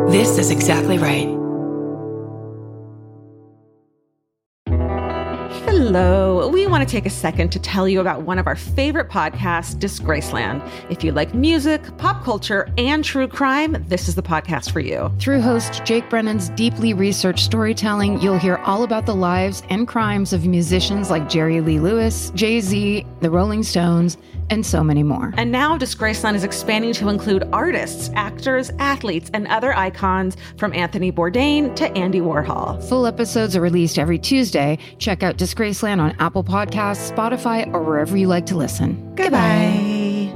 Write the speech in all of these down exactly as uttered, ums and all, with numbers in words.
This is exactly right. Hello. We want to take a second to tell you about one of our favorite podcasts, Disgraceland. If you like music, pop culture, and true crime, this is the podcast for you. Through host Jake Brennan's deeply researched storytelling, you'll hear all about the lives and crimes of musicians like Jerry Lee Lewis, Jay-Z, the Rolling Stones, and so many more. And now Disgraceland is expanding to include artists, actors, athletes, and other icons from Anthony Bourdain to Andy Warhol. Full episodes are released every Tuesday. Check out Disgraceland on Apple Podcasts, Spotify, or wherever you like to listen. Goodbye. Goodbye.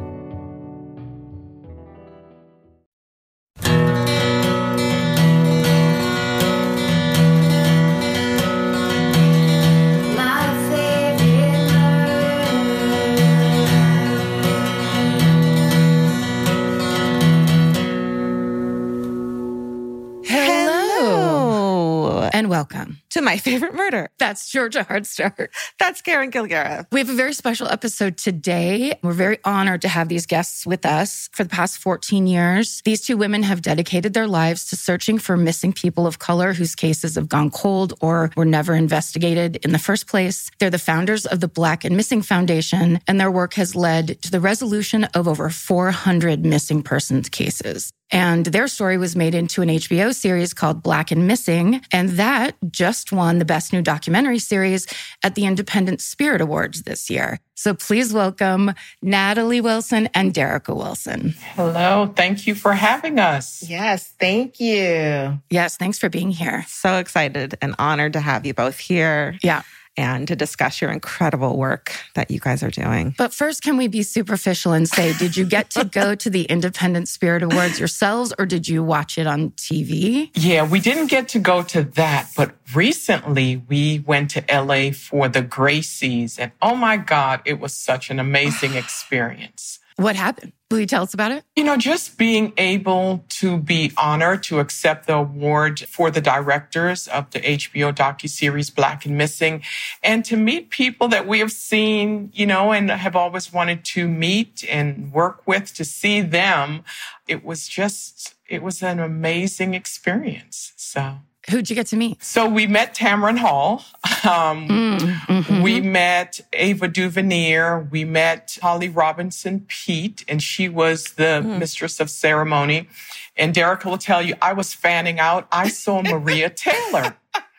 And welcome to My Favorite Murder. That's Georgia Hardstark. That's Karen Kilgara. We have a very special episode today. We're very honored to have these guests with us. For the past fourteen years, these two women have dedicated their lives to searching for missing people of color whose cases have gone cold or were never investigated in the first place. They're the founders of the Black and Missing Foundation, and their work has led to the resolution of over four hundred missing persons cases. And their story was made into an H B O series called Black and Missing, and that just won the Best New Documentary Series at the Independent Spirit Awards this year. So please welcome Natalie Wilson and Derica Wilson. Hello. Thank you for having us. Yes, thank you. Yes, thanks for being here. So excited and honored to have you both here. Yeah. And to discuss your incredible work that you guys are doing. But first, can we be superficial and say, did you get to go to the Independent Spirit Awards yourselves, or did you watch it on T V? Yeah, we didn't get to go to that, but recently we went to L A for the Gracies, and oh my God, it was such an amazing experience. What happened? Will you tell us about it? You know, just being able to be honored to accept the award for the directors of the H B O docuseries Black and Missing, and to meet people that we have seen, you know, and have always wanted to meet and work with, to see them. It was just, it was an amazing experience. So. Who'd you get to meet? So we met Tamron Hall. Um, mm, mm-hmm. We met Ava DuVernay. We met Holly Robinson Peete, and she was the mm. mistress of ceremony. And Derica will tell you, I was fanning out. I saw Maria Taylor.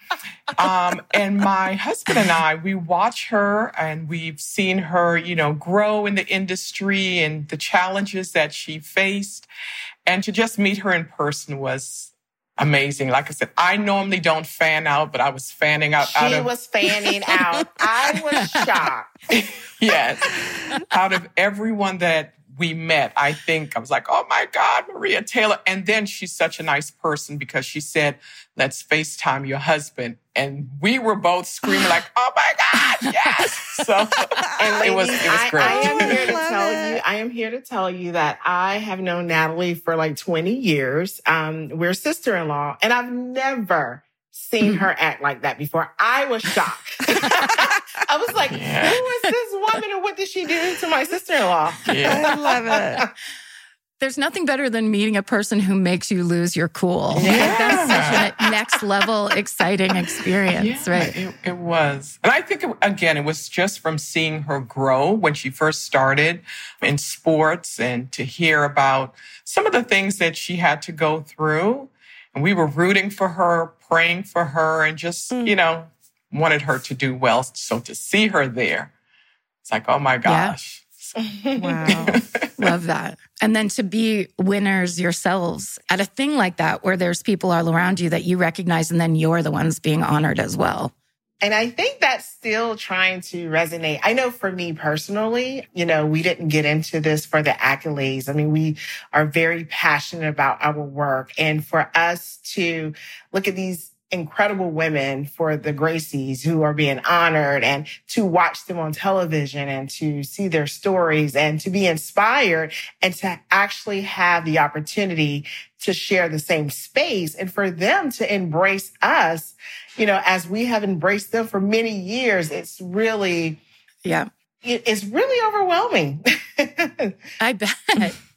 Um, and my husband and I, we watch her, and we've seen her, you know, grow in the industry and the challenges that she faced. And to just meet her in person was amazing. Like I said, I normally don't fan out, but I was fanning out. She out of... was fanning out. I was shocked. Yes. Out of everyone that we met, I think I was like, oh my God, Maria Taylor. And then she's such a nice person because she said, let's FaceTime your husband. And we were both screaming like, oh my God, yes. So and ladies, it was, it was great. I, I am here to tell you, I am here to tell you that I have known Natalie for like twenty years. Um, we're sister-in-law, and I've never seen her act like that before. I was shocked. I was like, yeah. Who is this woman and what did she do to my sister-in-law? Yeah. I love it. There's nothing better than meeting a person who makes you lose your cool. Yeah. Like, that's such a next level exciting experience, yeah, right? It, it was. And I think, it, again, it was just from seeing her grow when she first started in sports, and to hear about some of the things that she had to go through. And we were rooting for her, praying for her, and just, mm. you know, wanted her to do well. So to see her there, it's like, oh my gosh. Yeah. Wow. Love that. And then to be winners yourselves at a thing like that, where there's people all around you that you recognize, and then you're the ones being honored as well. And I think that's still trying to resonate. I know for me personally, you know, we didn't get into this for the accolades. I mean, we are very passionate about our work. And for us to look at these incredible women, for the Gracies who are being honored, and to watch them on television and to see their stories and to be inspired, and to actually have the opportunity to share the same space, and for them to embrace us, you know, as we have embraced them for many years. It's really, yeah, it, it's really overwhelming. I bet.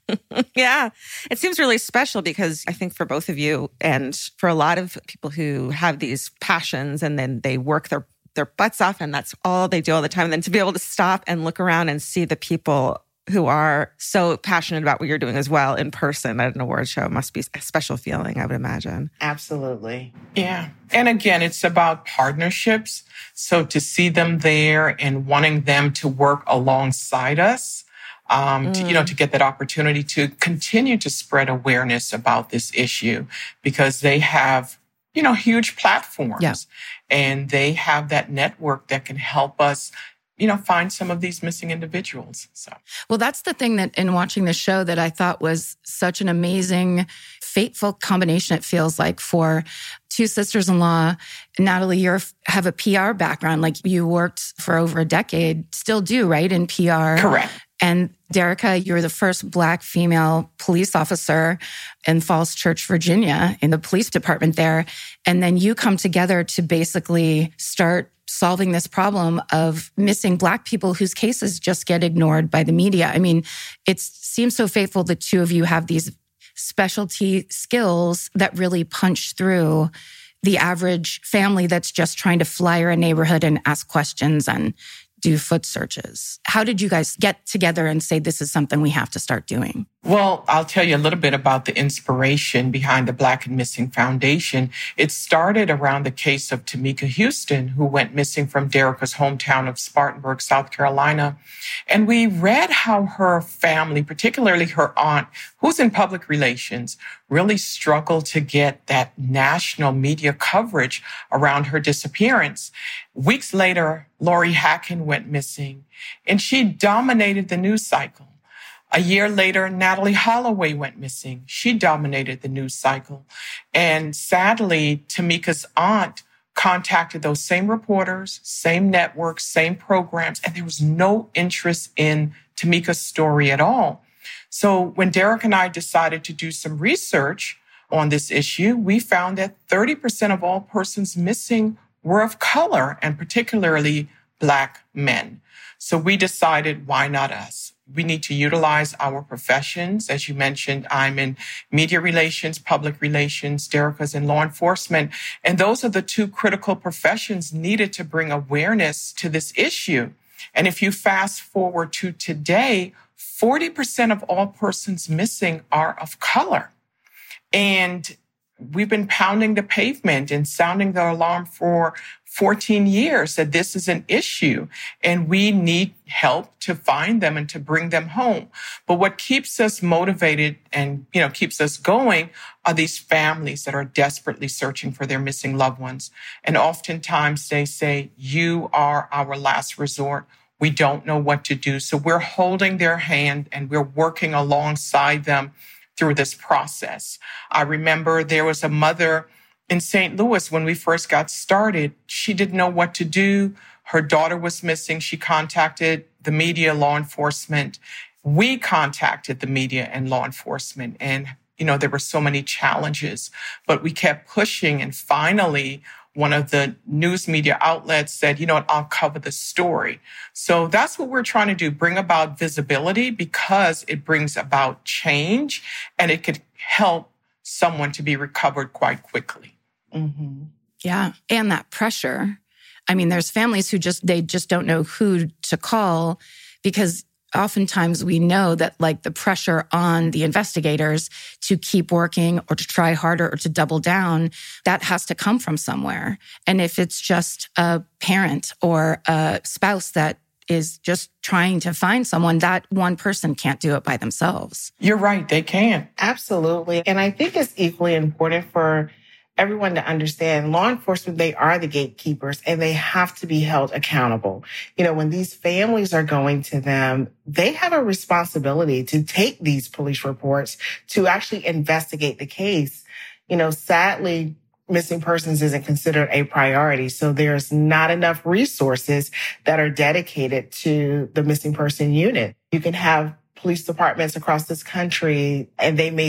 Yeah, it seems really special because I think for both of you and for a lot of people who have these passions and then they work their, their butts off and that's all they do all the time. And then to be able to stop and look around and see the people who are so passionate about what you're doing as well in person at an award show must be a special feeling, I would imagine. Absolutely. Yeah. And again, it's about partnerships. So to see them there and wanting them to work alongside us, um, mm. to, you know, to get that opportunity to continue to spread awareness about this issue because they have, you know, huge platforms yeah. and they have that network that can help us you know, find some of these missing individuals. So, well, that's the thing that in watching the show that I thought was such an amazing, fateful combination, it feels like, for two sisters-in-law. Natalie, you have a P R background, like you worked for over a decade, still do, right, in P R? Correct. And Derica, you're the first Black female police officer in Falls Church, Virginia, in the police department there. And then you come together to basically start solving this problem of missing Black people whose cases just get ignored by the media. I mean, it seems so faithful the two of you have these specialty skills that really punch through the average family that's just trying to flyer a neighborhood and ask questions and do foot searches. How did you guys get together and say this is something we have to start doing? Well, I'll tell you a little bit about the inspiration behind the Black and Missing Foundation. It started around the case of Tamika Houston, who went missing from Derica's hometown of Spartanburg, South Carolina. And we read how her family, particularly her aunt, who's in public relations, really struggled to get that national media coverage around her disappearance. Weeks later, Lori Hacken went missing, and she dominated the news cycle. A year later, Natalee Holloway went missing. She dominated the news cycle. And sadly, Tamika's aunt contacted those same reporters, same networks, same programs, and there was no interest in Tamika's story at all. So when Derica and I decided to do some research on this issue, we found that thirty percent of all persons missing were of color, and particularly Black men. So we decided, why not us? We need to utilize our professions. As you mentioned, I'm in media relations, public relations, Derica's in law enforcement. And those are the two critical professions needed to bring awareness to this issue. And if you fast forward to today, forty percent of all persons missing are of color. And we've been pounding the pavement and sounding the alarm for fourteen years that this is an issue and we need help to find them and to bring them home. But what keeps us motivated and, you know, keeps us going are these families that are desperately searching for their missing loved ones. And oftentimes they say, you are our last resort. We don't know what to do. So we're holding their hand and we're working alongside them through this process. I remember there was a mother in Saint Louis when we first got started. She didn't know what to do. Her daughter was missing. She contacted the media, law enforcement. We contacted the media and law enforcement. And, you know, there were so many challenges, but we kept pushing. And finally, one of the news media outlets said, you know what, I'll cover the story. So that's what we're trying to do, bring about visibility because it brings about change and it could help someone to be recovered quite quickly. Mm-hmm. Yeah. And that pressure. I mean, there's families who just, they just don't know who to call because oftentimes we know that like the pressure on the investigators to keep working or to try harder or to double down, that has to come from somewhere. And if it's just a parent or a spouse that is just trying to find someone, that one person can't do it by themselves. You're right. They can't. Absolutely. And I think it's equally important for everyone to understand law enforcement, they are the gatekeepers and they have to be held accountable. You know, when these families are going to them, they have a responsibility to take these police reports to actually investigate the case. You know, sadly, missing persons isn't considered a priority. So there's not enough resources that are dedicated to the missing person unit. You can have police departments across this country, and they may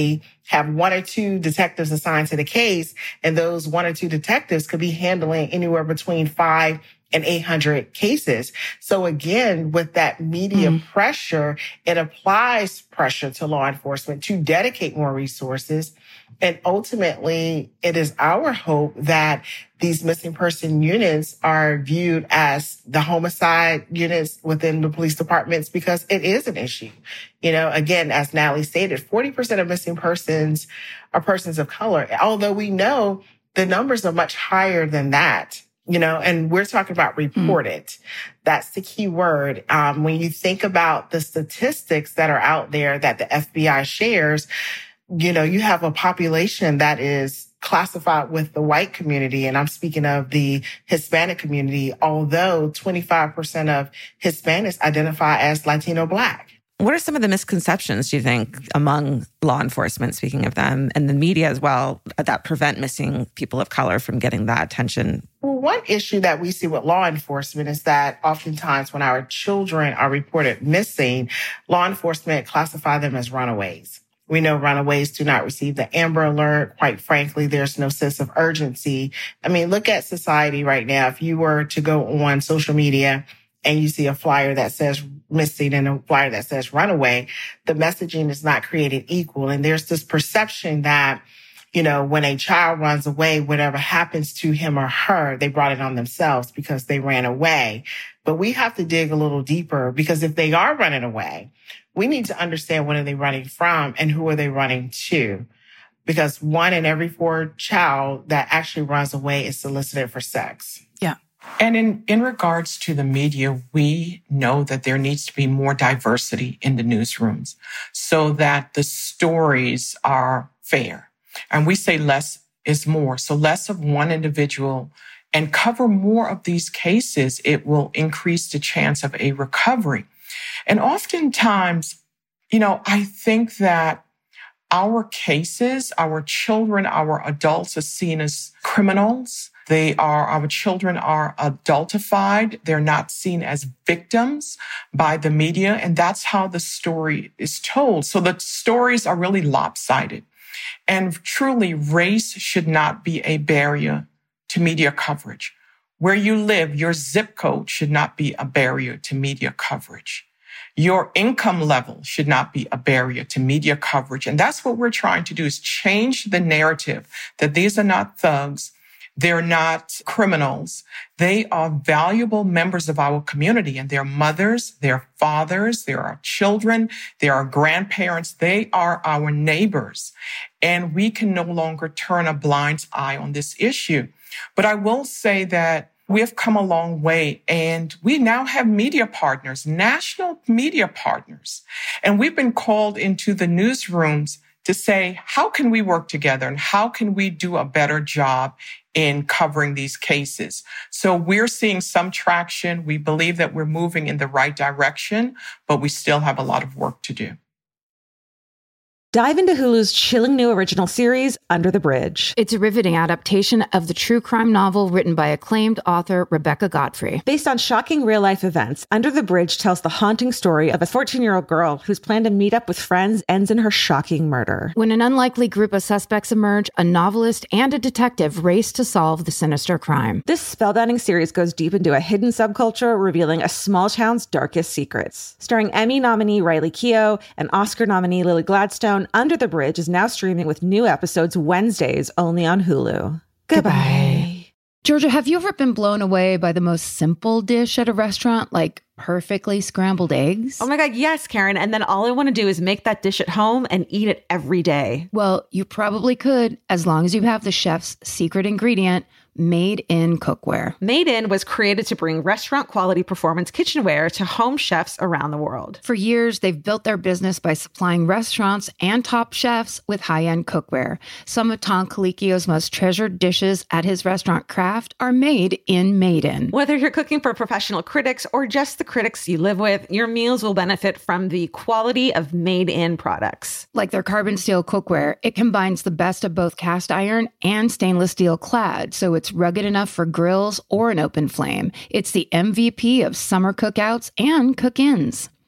have one or two detectives assigned to the case, and those one or two detectives could be handling anywhere between five and eight hundred cases. So again, with that media mm. pressure, it applies pressure to law enforcement to dedicate more resources. And ultimately, it is our hope that these missing person units are viewed as the homicide units within the police departments, because it is an issue. You know, again, as Natalie stated, forty percent of missing persons are persons of color, although we know the numbers are much higher than that. You know, and we're talking about reported. Mm. That's the key word. Um, when you think about the statistics that are out there that the F B I shares, you know, you have a population that is classified with the white community. And I'm speaking of the Hispanic community, although twenty-five percent of Hispanics identify as Latino Black. What are some of the misconceptions, do you think, among law enforcement, speaking of them, and the media as well, that prevent missing people of color from getting that attention? Well, one issue that we see with law enforcement is that oftentimes when our children are reported missing, law enforcement classify them as runaways. We know runaways do not receive the Amber Alert. Quite frankly, there's no sense of urgency. I mean, look at society right now. If you were to go on social media and you see a flyer that says missing and a flyer that says runaway, the messaging is not created equal. And there's this perception that, you know, when a child runs away, whatever happens to him or her, they brought it on themselves because they ran away. But we have to dig a little deeper, because if they are running away, we need to understand what are they running from and who are they running to. Because one in every four child that actually runs away is solicited for sex. Yeah. And in, in regards to the media, we know that there needs to be more diversity in the newsrooms so that the stories are fair. And we say less is more. So less of one individual and cover more of these cases, it will increase the chance of a recovery. And oftentimes, you know, I think that our cases, our children, our adults are seen as criminals. They are, our children are adultified. They're not seen as victims by the media. And that's how the story is told. So the stories are really lopsided. And truly, race should not be a barrier to media coverage. Where you live, your zip code should not be a barrier to media coverage. Your income level should not be a barrier to media coverage. And that's what we're trying to do, is change the narrative that these are not thugs. They're not criminals. They are valuable members of our community, and they're mothers, they're fathers, they're our children, they're our grandparents. They are our neighbors. And we can no longer turn a blind eye on this issue. But I will say that we have come a long way, and we now have media partners, national media partners. And we've been called into the newsrooms to say, how can we work together and how can we do a better job in covering these cases? So we're seeing some traction. We believe that we're moving in the right direction, but we still have a lot of work to do. Dive into Hulu's chilling new original series, Under the Bridge. It's a riveting adaptation of the true crime novel written by acclaimed author Rebecca Godfrey. Based on shocking real-life events, Under the Bridge tells the haunting story of a fourteen-year-old girl whose plan to meet up with friends ends in her shocking murder. When an unlikely group of suspects emerge, a novelist and a detective race to solve the sinister crime. This spellbinding series goes deep into a hidden subculture, revealing a small town's darkest secrets. Starring Emmy nominee Riley Keough and Oscar nominee Lily Gladstone, Under the Bridge is now streaming with new episodes Wednesdays only on Hulu. Goodbye. Georgia, have you ever been blown away by the most simple dish at a restaurant, like perfectly scrambled eggs? Oh my God, yes, Karen. And then all I want to do is make that dish at home and eat it every day. Well, you probably could, as long as you have the chef's secret ingredient, Made In cookware. Made In was created to bring restaurant quality performance kitchenware to home chefs around the world. For years, they've built their business by supplying restaurants and top chefs with high-end cookware. Some of Tom Colicchio's most treasured dishes at his restaurant Craft are made in Made In. Whether you're cooking for professional critics or just the critics you live with, your meals will benefit from the quality of Made In products. Like their carbon steel cookware, it combines the best of both cast iron and stainless steel clad, so it's rugged enough for grills or an open flame. It's the M V P of summer cookouts and cook-ins.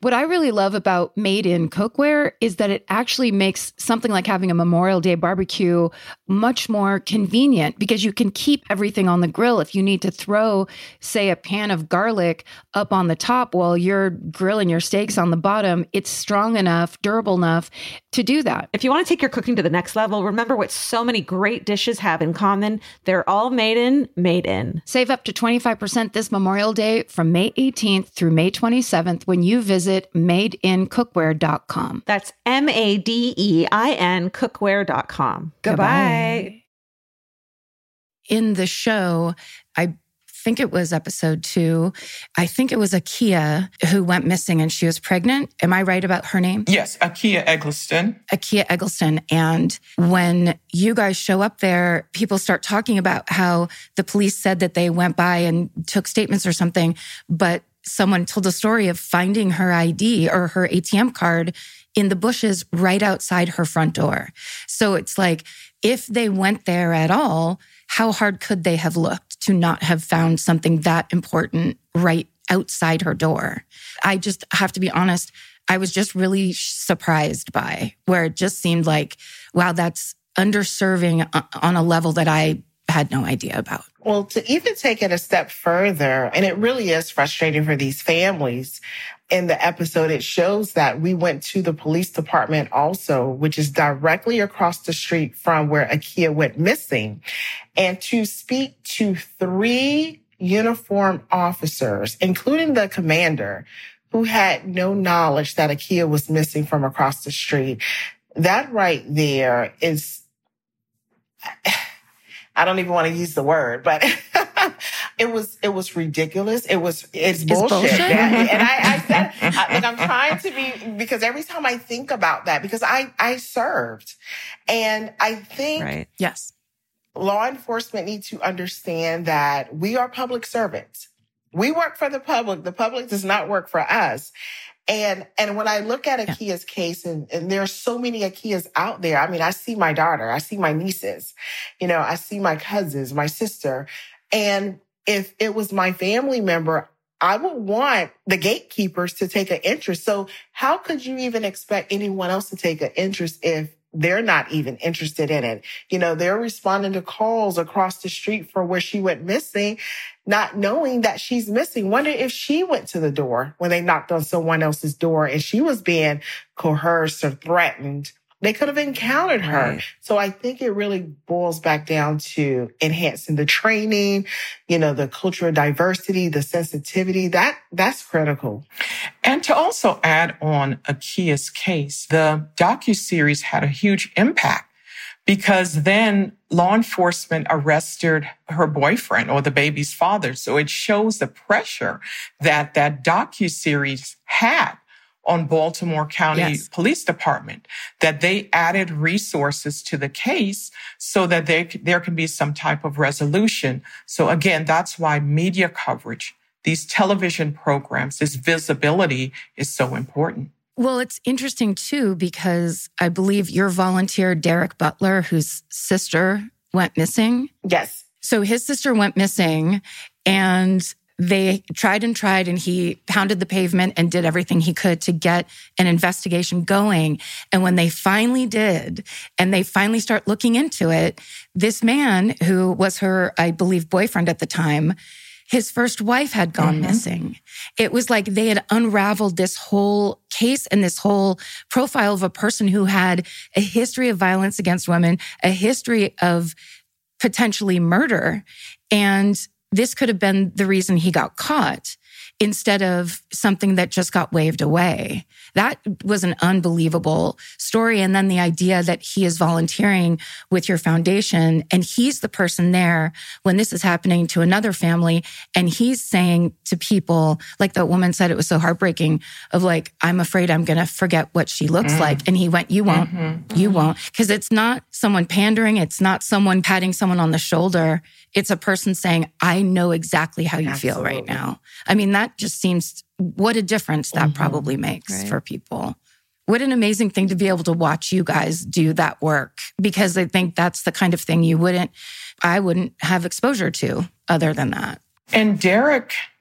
What I really love about Made in Cookware is that it actually makes something like having a Memorial Day barbecue much more convenient because you can keep everything on the grill. If you need to throw, say, a pan of garlic up on the top while you're grilling your steaks on the bottom, it's strong enough, durable enough to do that. If you want to take your cooking to the next level, remember what so many great dishes have in common. They're all made in, made in. Save up to twenty-five percent this Memorial Day from May eighteenth through May twenty-seventh when you visit made in cookware dot com. That's M A D E I N cookware dot com. Goodbye. In the show, I think it was episode two, I think it was Akia who went missing and she was pregnant. Am I right about her name? Yes, Akia Eggleston. Akia Eggleston. And when you guys show up there, people start talking about how the police said that they went by and took statements or something, but someone told a story of finding her I D or her A T M card in the bushes right outside her front door. So it's like, if they went there at all, how hard could they have looked to not have found something that important right outside her door? I just have to be honest, I was just really surprised by where it just seemed like, wow, that's underserving on a level that I had no idea about. Well, to even take it a step further, and it really is frustrating for these families. In the episode, it shows that we went to the police department also, which is directly across the street from where Akia went missing, and to speak to three uniformed officers, including the commander, who had no knowledge that Akia was missing from across the street. That right there is, I don't even want to use the word, but it was it was ridiculous. It was it's, it's bullshit. bullshit. That, and I, I said, I, like, I'm trying to be, because every time I think about that, because I I served, and I think right. yes, law enforcement needs to understand that we are public servants. We work for the public. The public does not work for us. And and when I look at Akia's yeah. case, and, and there are so many Akias out there, I mean, I see my daughter, I see my nieces, you know, I see my cousins, my sister. And if it was my family member, I would want the gatekeepers to take an interest. So how could you even expect anyone else to take an interest if they're not even interested in it? You know, they're responding to calls across the street for where she went missing, not knowing that she's missing. Wonder if she went to the door when they knocked on someone else's door and she was being coerced or threatened. They could have encountered her. Right. So I think it really boils back down to enhancing the training, you know, the cultural diversity, the sensitivity. That that's critical. And to also add on Akia's case, the docuseries had a huge impact because then law enforcement arrested her boyfriend or the baby's father. So it shows the pressure that that docuseries had on Baltimore County yes. Police Department, that they added resources to the case so that they, there can be some type of resolution. So again, that's why media coverage, these television programs, this visibility is so important. Well, it's interesting too, because I believe your volunteer, Derek Butler, whose sister went missing. Yes. So his sister went missing, and they tried and tried, and he pounded the pavement and did everything he could to get an investigation going. And when they finally did, and they finally start looking into it, this man who was her, I believe, boyfriend at the time, his first wife had gone mm-hmm. missing. It was like they had unraveled this whole case and this whole profile of a person who had a history of violence against women, a history of potentially murder. And this could have been the reason he got caught instead of something that just got waved away. That was an unbelievable story. And then the idea that he is volunteering with your foundation, and he's the person there when this is happening to another family. And he's saying to people, like that woman said, it was so heartbreaking, of like, I'm afraid I'm going to forget what she looks mm. like. And he went, you won't, mm-hmm. you won't. Because it's not someone pandering. It's not someone patting someone on the shoulder. It's a person saying, I know exactly how you Absolutely. feel right now. I mean, that just seems, what a difference that mm-hmm. probably makes right. for people. What an amazing thing to be able to watch you guys do that work, because I think that's the kind of thing you wouldn't, I wouldn't have exposure to other than that. And Derek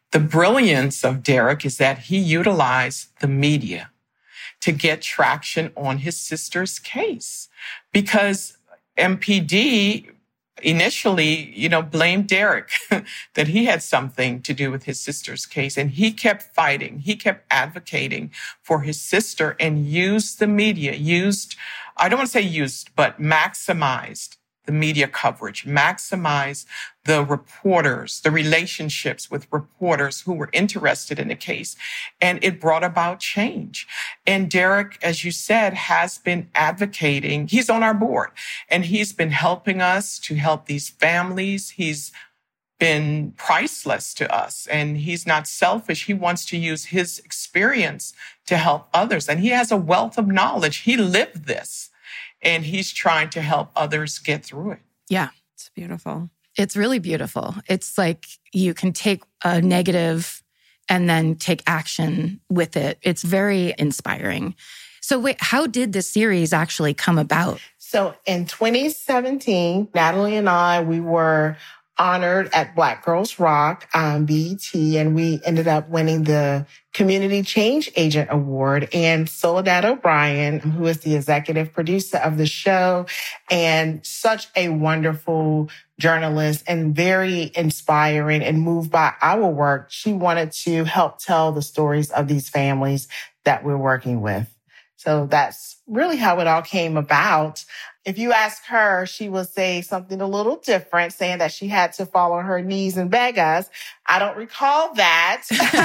The brilliance of Derek is that he utilized the media to get traction on his sister's case, because M P D initially, you know, blamed Derek that he had something to do with his sister's case. And he kept fighting. He kept advocating for his sister and used the media, used, I don't want to say used, but maximized the media coverage, maximize the reporters, the relationships with reporters who were interested in the case. And it brought about change. And Derek, as you said, has been advocating. He's on our board and he's been helping us to help these families. He's been priceless to us and he's not selfish. He wants to use his experience to help others. And he has a wealth of knowledge. He lived this. And he's trying to help others get through it. Yeah. It's beautiful. It's really beautiful. It's like you can take a negative and then take action with it. It's very inspiring. So wait, how did this series actually come about? So in twenty seventeen, Natalie and I, we were honored at Black Girls Rock, um, B E T, and we ended up winning the Community Change Agent Award. And Soledad O'Brien, who is the executive producer of the show and such a wonderful journalist and very inspiring and moved by our work, she wanted to help tell the stories of these families that we're working with. So that's really how it all came about. If you ask her, she will say something a little different, saying that she had to fall on her knees and beg us. I don't recall that.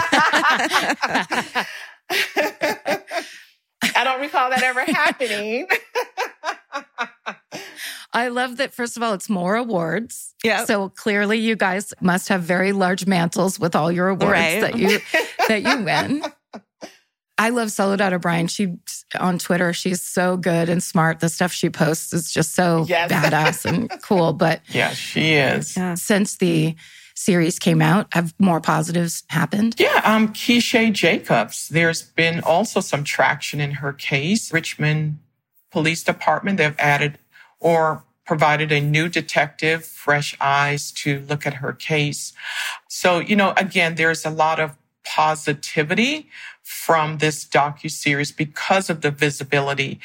I don't recall that ever happening. I love that, first of all, it's more awards. Yeah. So clearly you guys must have very large mantles with all your awards Right. that you that you win. I love Soledad O'Brien. She on Twitter, she's so good and smart. The stuff she posts is just so Yes. badass and cool. But Yeah, she is. Yeah. since the series came out, have more positives happened? Yeah, um, Keisha Jacobs, there's been also some traction in her case. Richmond Police Department, they've added or provided a new detective, fresh eyes to look at her case. So, you know, again, there's a lot of positivity from this docuseries because of the visibility.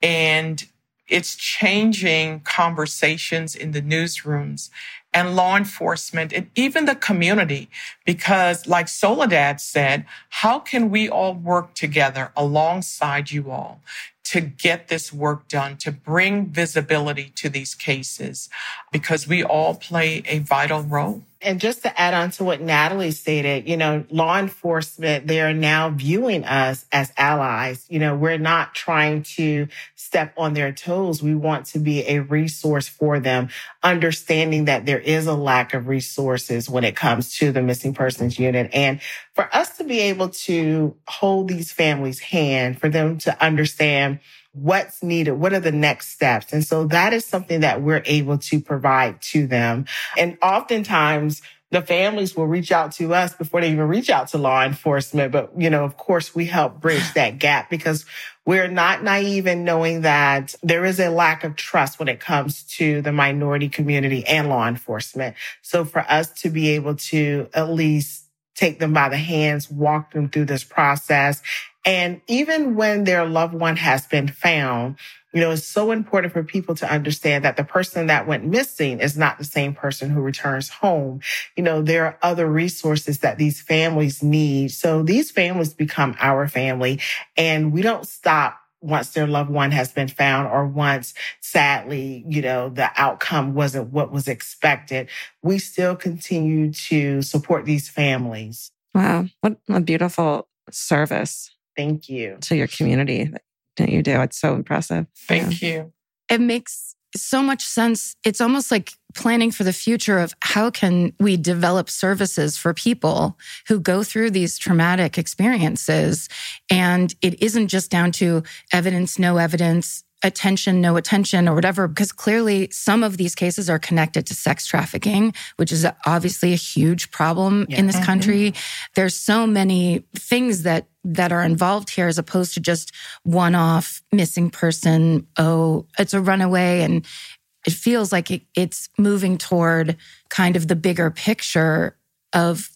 And it's changing conversations in the newsrooms and law enforcement and even the community. Because like Soledad said, how can we all work together alongside you all to get this work done, to bring visibility to these cases? Because we all play a vital role. And just to add on to what Natalie stated, you know, law enforcement, they are now viewing us as allies. You know, we're not trying to step on their toes. We want to be a resource for them, understanding that there is a lack of resources when it comes to the missing persons unit. And for us to be able to hold these families' hand, for them to understand what's needed, what are the next steps. And so that is something that we're able to provide to them. And oftentimes the families will reach out to us before they even reach out to law enforcement. But, you know, of course, we help bridge that gap because we're not naive in knowing that there is a lack of trust when it comes to the minority community and law enforcement. So for us to be able to at least take them by the hands, walk them through this process. And even when their loved one has been found, you know, it's so important for people to understand that the person that went missing is not the same person who returns home. You know, there are other resources that these families need. So these families become our family, and we don't stop once their loved one has been found or once, sadly, you know, the outcome wasn't what was expected. We still continue to support these families. Wow. What a beautiful service Thank you. to your community that you do. It's so impressive. Thank you. It makes so much sense. It's almost like planning for the future of how can we develop services for people who go through these traumatic experiences. And it isn't just down to evidence, no evidence, attention, no attention, or whatever, because clearly some of these cases are connected to sex trafficking, which is obviously a huge problem Yeah. in this country. There's so many things that that are involved here as opposed to just one-off missing person. Oh, it's a runaway. And it feels like it, it's moving toward kind of the bigger picture of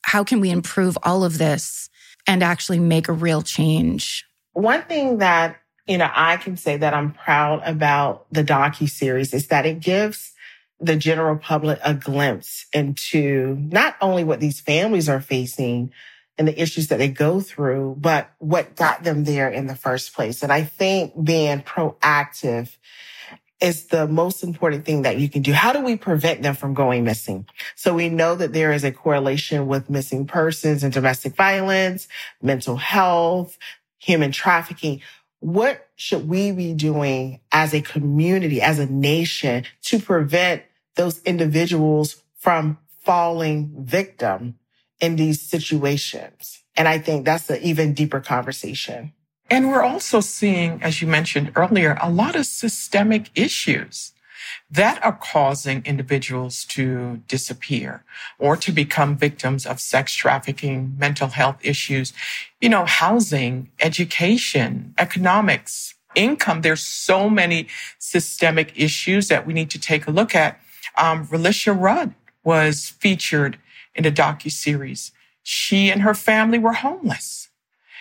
how can we improve all of this and actually make a real change? One thing that, you know, I can say that I'm proud about the docuseries is that it gives the general public a glimpse into not only what these families are facing and the issues that they go through, but what got them there in the first place. And I think being proactive is the most important thing that you can do. How do we prevent them from going missing? So we know that there is a correlation with missing persons and domestic violence, mental health, human trafficking. What should we be doing as a community, as a nation, to prevent those individuals from falling victim in these situations? And I think that's an even deeper conversation. And we're also seeing, as you mentioned earlier, a lot of systemic issues that are causing individuals to disappear or to become victims of sex trafficking, mental health issues, you know, housing, education, economics, income. There's so many systemic issues that we need to take a look at. Um, Relisha Rudd was featured in a docuseries. She and her family were homeless.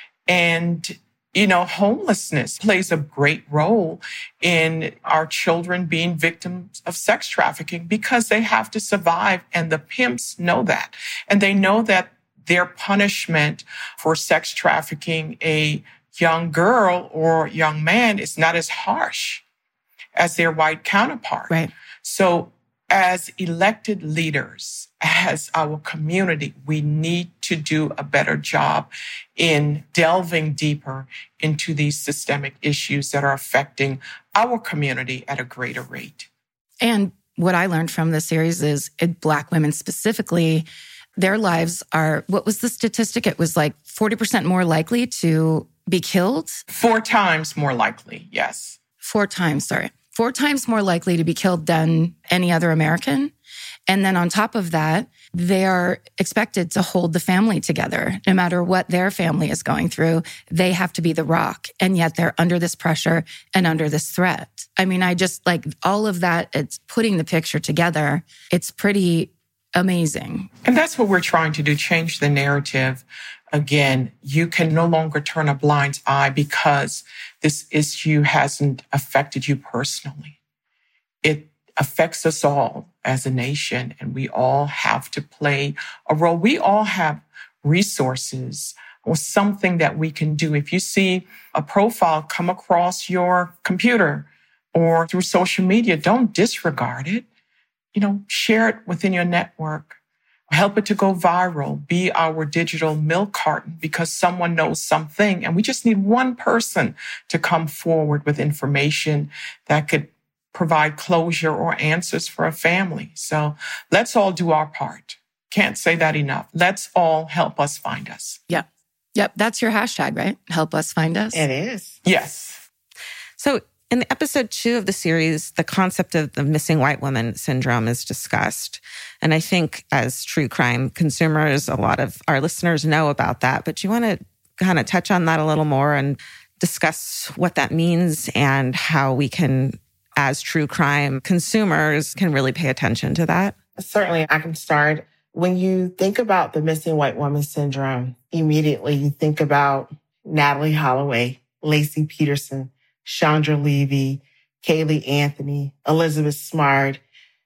And You know, homelessness plays a great role in our children being victims of sex trafficking because they have to survive, and the pimps know that. And they know that their punishment for sex trafficking a young girl or young man is not as harsh as their white counterpart. Right. So as elected leaders, as our community, we need to do a better job in delving deeper into these systemic issues that are affecting our community at a greater rate. And what I learned from the series is it, Black women specifically, their lives are, what was the statistic? It was like forty percent more likely to be killed? Four times more likely, yes. Four times, sorry. Four times more likely to be killed than any other American. And then on top of that, they are expected to hold the family together. No matter what their family is going through, they have to be the rock. And yet they're under this pressure and under this threat. I mean, I just like all of that, it's putting the picture together. It's pretty amazing. And that's what we're trying to do, change the narrative. Again, you can no longer turn a blind eye because this issue hasn't affected you personally. It affects us all as a nation, and we all have to play a role. We all have resources or something that we can do. If you see a profile come across your computer or through social media, don't disregard it. You know, share it within your network. Help it to go viral. Be our digital milk carton because someone knows something. And we just need one person to come forward with information that could provide closure or answers for a family. So let's all do our part. Can't say that enough. Let's all help us find us. Yep. Yep. That's your hashtag, right? Help us find us. It is. Yes. So in episode two of the series, the concept of the missing white woman syndrome is discussed. And I think as true crime consumers, a lot of our listeners know about that. But you want to kind of touch on that a little more and discuss what that means and how we can, as true crime consumers, can really pay attention to that? Certainly, I can start. When you think about the missing white woman syndrome, immediately you think about Natalee Holloway, Laci Peterson, Chandra Levy, Kaylee Anthony, Elizabeth Smart,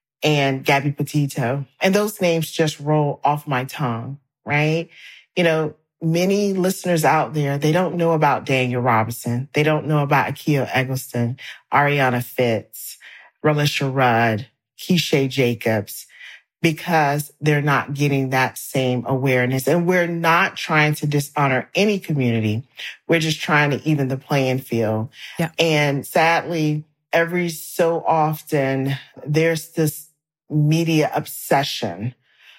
and Gabby Petito. And those names just roll off my tongue, right? You know, many listeners out there, they don't know about Daniel Robinson. They don't know about Akia Eggleston, Ariana Fitz, Relisha Rudd, Keisha Jacobs, because they're not getting that same awareness. And we're not trying to dishonor any community. We're just trying to even the playing field. Yeah. And sadly, every so often, there's this media obsession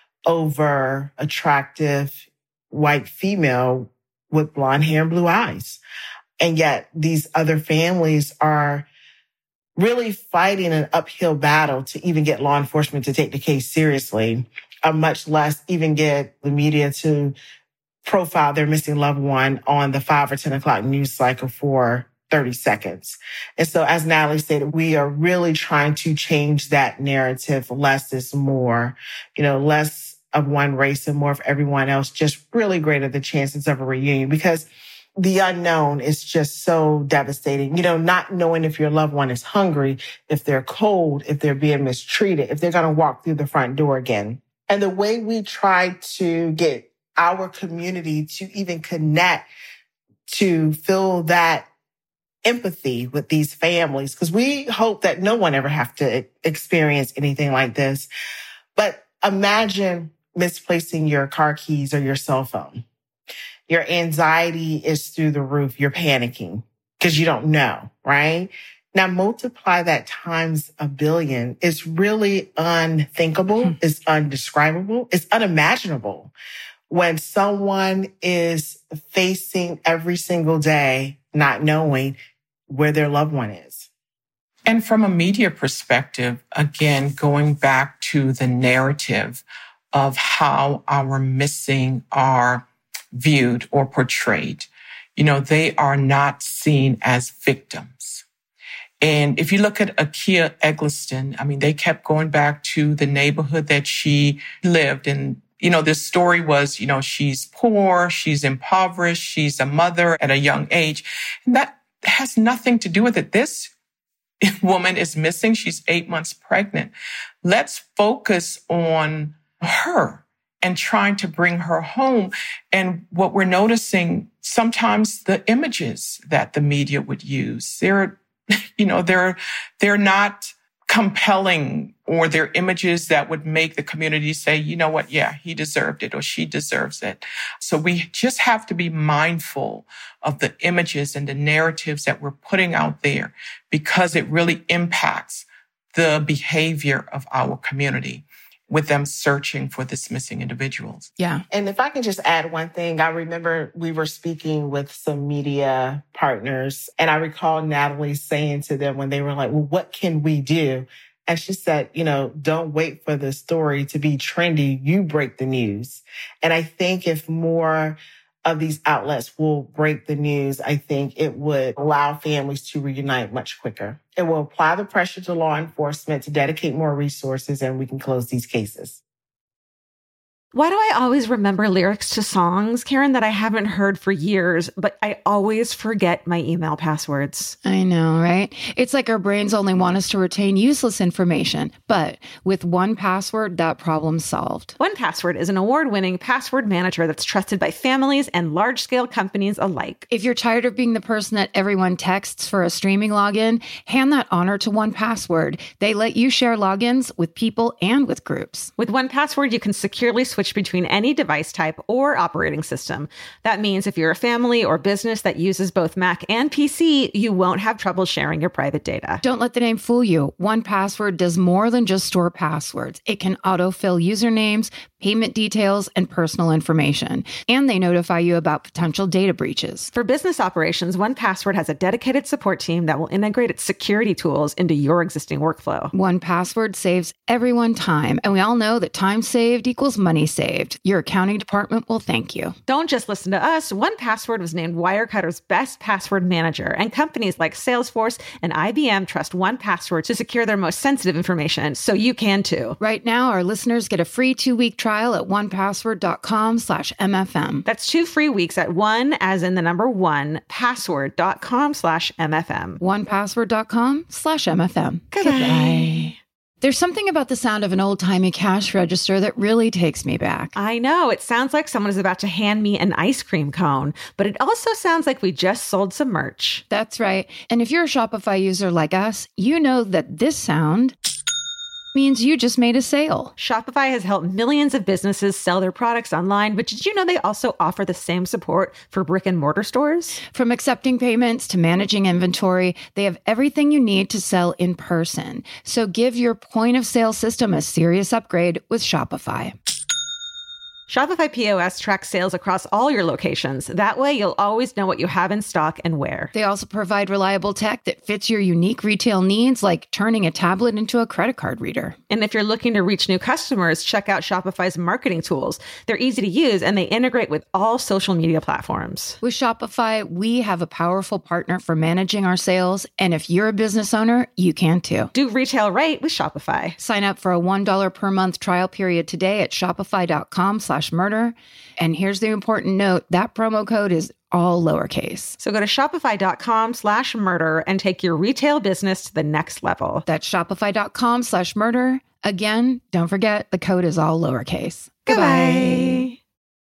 over attractive white female with blonde hair and blue eyes. And yet these other families are really fighting an uphill battle to even get law enforcement to take the case seriously, or much less even get the media to profile their missing loved one on the five or ten o'clock news cycle for thirty seconds. And so as Natalee said, we are really trying to change that narrative. Less is more, you know, less of one race and more of everyone else, just really greater the chances of a reunion, because the unknown is just so devastating. You know, not knowing if your loved one is hungry, if they're cold, if they're being mistreated, if they're going to walk through the front door again. And the way we try to get our community to even connect, to feel that empathy with these families, because we hope that no one ever have to experience anything like this. But imagine misplacing your car keys or your cell phone. Your anxiety is through the roof. You're panicking because you don't know, right? Now multiply that times a billion. It's really unthinkable. Hmm. It's undescribable. It's unimaginable when someone is facing every single day, not knowing where their loved one is. And from a media perspective, again, going back to the narrative of how our missing are viewed or portrayed. You know, they are not seen as victims. And if you look at Akia Eggleston, I mean, they kept going back to the neighborhood that she lived in. You know, this story was, you know, she's poor, she's impoverished, she's a mother at a young age. And that has nothing to do with it. This woman is missing. She's eight months pregnant. Let's focus on her and trying to bring her home. And what we're noticing, sometimes the images that the media would use, they're, you know, they're, they're not compelling, or they're images that would make the community say, you know what, yeah, he deserved it or she deserves it. So we just have to be mindful of the images and the narratives that we're putting out there, because it really impacts the behavior of our community with them searching for this missing individuals. Yeah. And if I can just add one thing, I remember we were speaking with some media partners, and I recall Natalie saying to them when they were like, well, what can we do? And she said, you know, don't wait for the story to be trendy. You break the news. And I think if more of these outlets will break the news, I think it would allow families to reunite much quicker. It will apply the pressure to law enforcement to dedicate more resources, and we can close these cases. Why do I always remember lyrics to songs, Karen, that I haven't heard for years, but I always forget my email passwords? I know, right? It's like our brains only want us to retain useless information. But with one Password, that problem's solved. one Password is an award-winning password manager that's trusted by families and large-scale companies alike. If you're tired of being the person that everyone texts for a streaming login, hand that honor to one Password. They let you share logins with people and with groups. With one Password, you can securely switch between any device type or operating system. That means if you're a family or business that uses both Mac and P C, you won't have trouble sharing your private data. Don't let the name fool you. one Password does more than just store passwords. It can autofill usernames, payment details, and personal information. And they notify you about potential data breaches. For business operations, one Password has a dedicated support team that will integrate its security tools into your existing workflow. one Password saves everyone time, and we all know that time saved equals money saved. Your accounting department will thank you. Don't just listen to us. one Password was named Wirecutter's best password manager, and companies like Salesforce and I B M trust one Password to secure their most sensitive information, so you can too. Right now, our listeners get a free two-week trial at one password dot com slash M F M. That's two free weeks at one, as in the number one, password dot com slash M F M. one password dot com slash M F M. Goodbye. Goodbye. There's something about the sound of an old-timey cash register that really takes me back. I know. It sounds like someone is about to hand me an ice cream cone, but it also sounds like we just sold some merch. That's right. And if you're a Shopify user like us, you know that this sound means you just made a sale. Shopify has helped millions of businesses sell their products online, but did you know they also offer the same support for brick and mortar stores? From accepting payments to managing inventory, they have everything you need to sell in person. So give your point of sale system a serious upgrade with Shopify. Shopify P O S tracks sales across all your locations. That way, you'll always know what you have in stock and where. They also provide reliable tech that fits your unique retail needs, like turning a tablet into a credit card reader. And if you're looking to reach new customers, check out Shopify's marketing tools. They're easy to use, and they integrate with all social media platforms. With Shopify, we have a powerful partner for managing our sales. And if you're a business owner, you can too. Do retail right with Shopify. Sign up for a one dollar per month trial period today at shopify.com slash murder. And here's the important note, that promo code is all lowercase. So go to shopify.com slash murder and take your retail business to the next level. That's shopify.com slash murder. Again, don't forget, the code is all lowercase. Goodbye.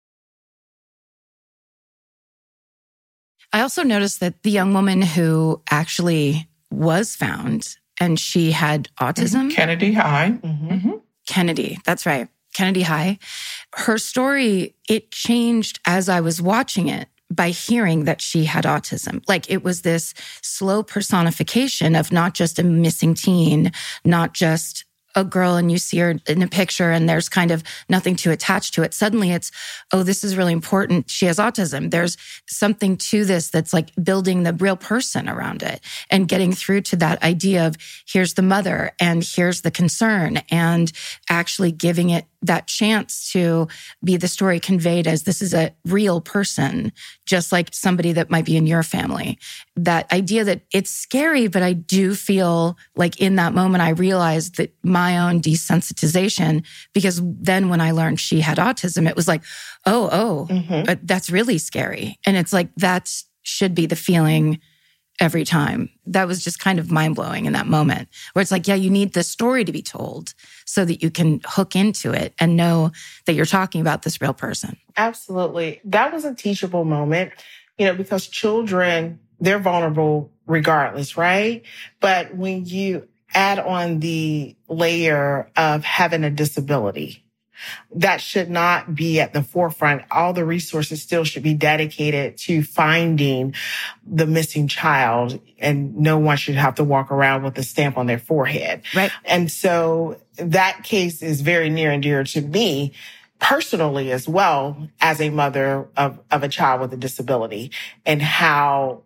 I also noticed that the young woman who actually was found and she had autism. Kennedy High. Mm-hmm. Mm-hmm. Kennedy, that's right. Kennedy High. Her story, it changed as I was watching it by hearing that she had autism. Like it was this slow personification of not just a missing teen, not just a girl and you see her in a picture and there's kind of nothing to attach to it. Suddenly it's, oh, this is really important. She has autism. There's something to this that's like building the real person around it and getting through to that idea of here's the mother and here's the concern and actually giving it that chance to be the story conveyed as this is a real person, just like somebody that might be in your family. That idea that it's scary, but I do feel like in that moment, I realized that my own desensitization, because then when I learned she had autism, it was like, oh, oh, mm-hmm. that's really scary. And it's like, that should be the feeling every time. That was just kind of mind-blowing in that moment where it's like, yeah, you need the story to be told so that you can hook into it and know that you're talking about this real person. Absolutely. That was a teachable moment, you know, because children, they're vulnerable regardless, right? But when you add on the layer of having a disability, that should not be at the forefront. All the resources still should be dedicated to finding the missing child, and no one should have to walk around with a stamp on their forehead. Right. And so that case is very near and dear to me personally as well, as a mother of, of a child with a disability, and how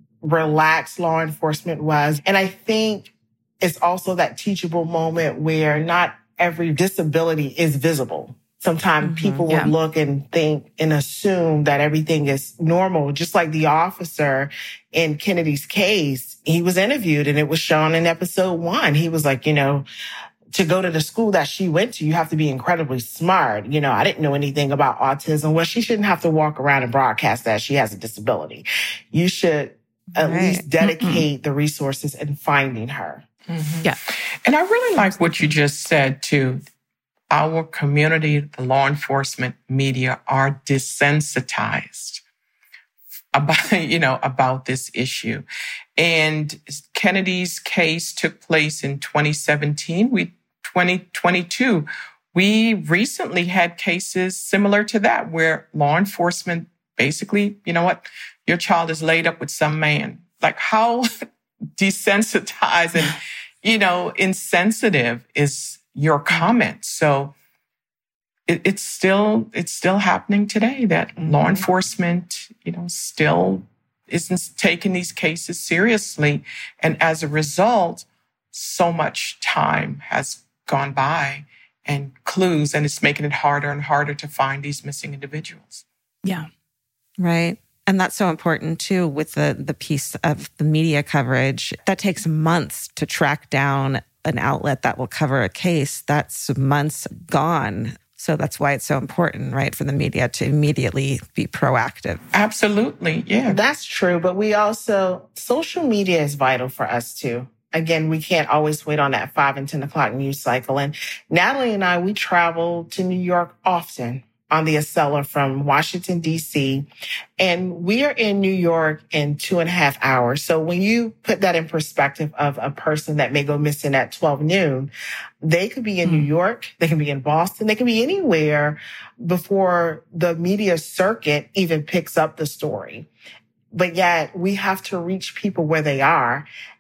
relaxed law enforcement was. And I think it's also that teachable moment where not every disability is visible. Sometimes mm-hmm, people yeah. would look and think and assume that everything is normal. Just like the officer in Kennedy's case, he was interviewed and it was shown in episode one. He was like, you know, to go to the school that she went to, you have to be incredibly smart. You know, I didn't know anything about autism. Well, she shouldn't have to walk around and broadcast that she has a disability. You should at right. least dedicate mm-hmm. the resources in finding her. Mm-hmm. Yeah. And I really like what you just said too. Our community, the law enforcement media are desensitized about, you know, about this issue. And Kennedy's case took place in twenty seventeen. We, twenty twenty-two, we recently had cases similar to that where law enforcement basically, you know what, your child is laid up with some man. Like how desensitized and, you know, insensitive is your comment. So it, it's still, it's still happening today that mm-hmm. law enforcement, you know, still isn't taking these cases seriously. And as a result, so much time has gone by and clues, and it's making it harder and harder to find these missing individuals. Yeah. Right. And that's so important too with the the piece of the media coverage. That takes months to track down an outlet that will cover a case. That's months gone. So that's why it's so important, right, for the media to immediately be proactive. Absolutely. Yeah. That's true. But we also, social media is vital for us too. Again, we can't always wait on that five and ten o'clock news cycle. And Natalie and I, we travel to New York often on the Acela from Washington, D C. And we are in New York in two and a half hours. So when you put that in perspective of a person that may go missing at twelve noon, they could be in mm. New York, they can be in Boston, they can be anywhere before the media circuit even picks up the story. But yet we have to reach people where they are.